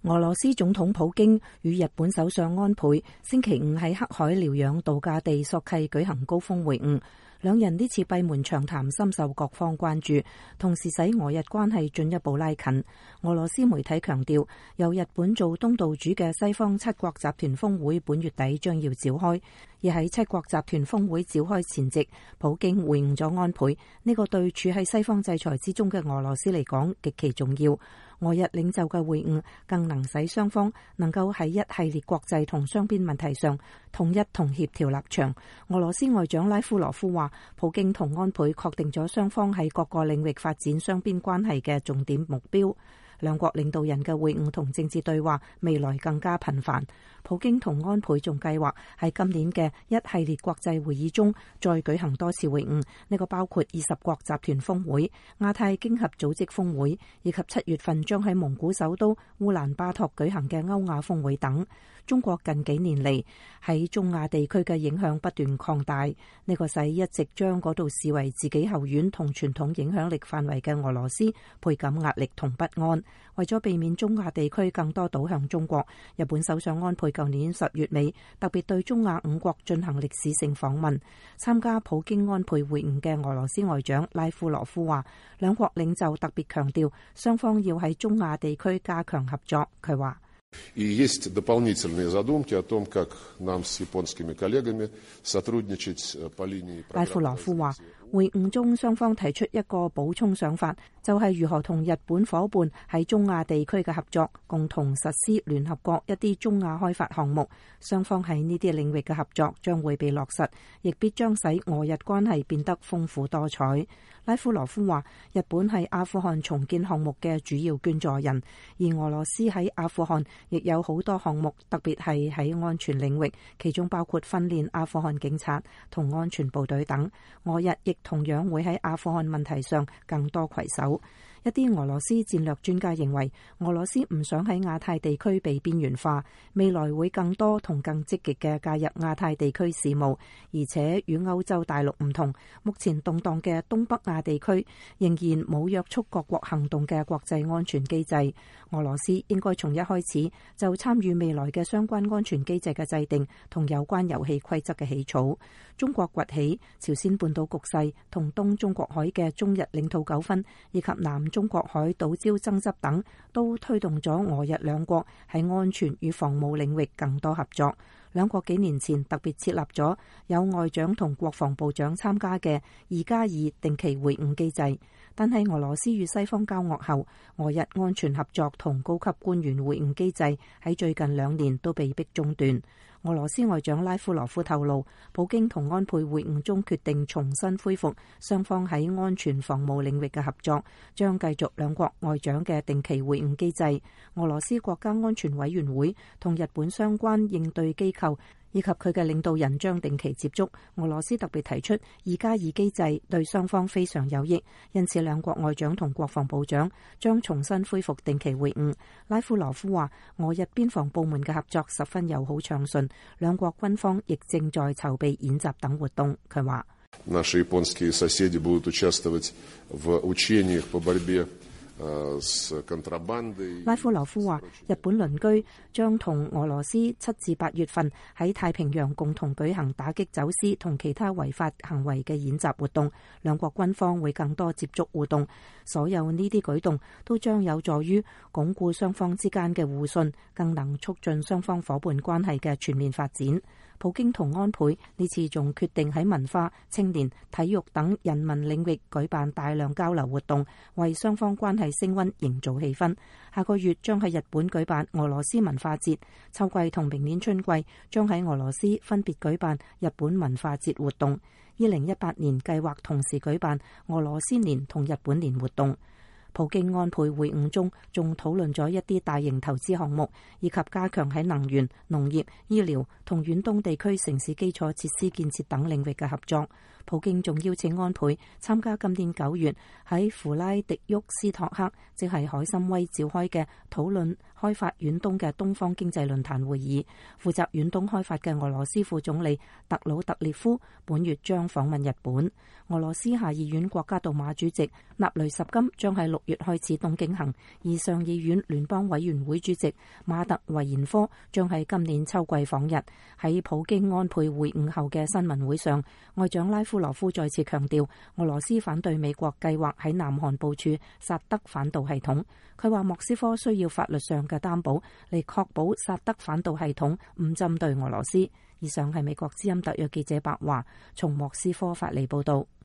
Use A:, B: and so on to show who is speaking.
A: 俄羅斯總統普京與日本首相安倍星期五喺黑海療養度假地索契舉行高峰會晤，兩人呢次閉門長談深受各方關注，同時使俄日關係進一步拉近。俄羅斯媒體強調，由日本做東道主嘅西方七國集團峰會本月底將要召開，而喺七國集團峰會召開前夕，普京會晤咗安倍，呢個對處喺西方制裁之中嘅俄羅斯嚟講極其重要。俄日領袖嘅會晤更能使雙方能夠喺一系列國際同雙邊問題上統一同協調立場。俄羅斯外長拉夫羅夫話，普京同安倍確定咗雙方喺各個領域發展雙邊關係嘅重點目標。兩國領導人嘅會晤同政治對話未來更加頻繁。普京同安倍仲計劃喺今年嘅一系列國際會議中再舉行多次會晤，呢個包括20國集團峰會、亞太經合組織峰會，以及7月份將喺蒙古首都烏蘭巴托舉行嘅歐亞峰會等。中國近幾年嚟喺中亞地區嘅影響不斷擴大，呢個使一直將嗰度視為自己後院同傳統影響力範圍嘅俄羅斯倍感壓力同不安。為咗避免中亞地區更多倒向中國，日本首相安倍舊年10月尾特別對中亞5國進行歷史性訪問。參加普京安倍會晤嘅俄羅斯外長拉夫羅夫話，兩國領袖特別強調雙方要喺中亞地區加強合作。佢話，
B: И есть дополнительные задумки о том, как нам с японскими коллегами сотрудничать по линии.
A: 拉夫羅夫話，會晤中雙方提出一個補充想法，就係如何同日本夥伴喺中亞地區嘅合作，共同實施聯合國一啲中亞開發項目。雙方喺呢啲領域嘅合作將會被落實，亦必將使俄日關係變得豐富多彩。拉夫羅夫話，日本係阿富汗重建項目嘅主要捐助人，而俄羅斯喺阿富汗亦有好多項目，特別係喺安全領域，其中包括訓練阿富汗警察同安全部隊等。俄日亦同樣會喺阿富汗問題上更多攜手。一啲俄羅斯戰略專家認為，俄羅斯唔想喺亞太地區被邊緣化，未來會更多同更積極嘅介入亞太地區事務，而且與歐洲大陸唔同，目前動盪嘅東北亞地區仍然冇約束各國行動嘅國際安全機制。俄羅斯應該從一開始就參與未來嘅相關安全機制嘅制定同有關遊戲規則嘅起草。中國崛起、朝鮮半島局勢同東中國海嘅中日領土糾紛，以及南中國海島礁爭執等，都推動咗俄日兩國喺安全與防務領域更多合作。兩國幾年前特別設立咗有外長同國防部長參加嘅2+2定期會晤機制，但係俄羅斯與西方交惡後，俄日安全合作同高級官員會晤機制喺最近2年都被迫中斷。俄羅斯外長拉夫羅夫透露，普京同安倍會晤中決定重新恢復雙方喺安全防務領域嘅合作，將繼續兩國外長嘅定期會晤機制。俄羅斯國家安全委員會同日本相關應對機構以及佢嘅領導人將定期接觸。俄羅斯特別提出2+2機制對雙方非常有益，因此兩國外長同國防部長將重新恢復定期會晤。拉夫羅夫話，俄日邊防部門嘅合作十分友好暢順，兩國軍方亦正在籌備演習等活動。佢話，
B: Наши японские соседи будут участвовать в учениях по борьбе
A: 拉夫羅夫話，日本鄰居將同俄羅斯7至8月份喺太平洋共同舉行打擊走私同其他違法行為嘅演習活動，兩國軍方會更多接觸互動。所有呢啲舉動都將有助於鞏固雙方之間嘅互信，更能促進雙方夥伴關係嘅全面發展。普京同安倍呢次仲決定喺文化、青年、體育等人民領域舉辦大量交流活動，為雙方關係升溫營造氣氛。下個月將喺日本舉辦俄羅斯文化節，秋季同明年春季將喺俄羅斯分別舉辦日本文化節活動。2018年計劃同時舉辦俄羅斯年同日本年活動。普京安倍會晤中仲討論咗一啲大型投資項目，以及加強喺能源、農業、醫療同遠東地區城市基礎設施建設等領域嘅合作。 普京仲邀請安倍參加今年9月喺弗拉迪沃斯托克，即係海參崴召開嘅討論開發遠東嘅東方經濟論壇會議。負責遠東開發嘅俄羅斯副總理特魯特列夫本月將訪問日本。俄羅斯下議院國家杜馬主席納雷什金將喺6月開始東京行，而上議院聯邦委員會主席馬特維延科將喺今年秋季訪日。喺普京安倍會晤後嘅新聞會上，外長拉夫羅夫再次強調，俄羅斯反對美國計劃喺南韓部署薩德反導系統。佢話莫斯科需要法律上嘅擔保嚟確保薩德反導系統唔針對俄羅斯。以上係美國之音特約記者白華從莫斯科發嚟報道。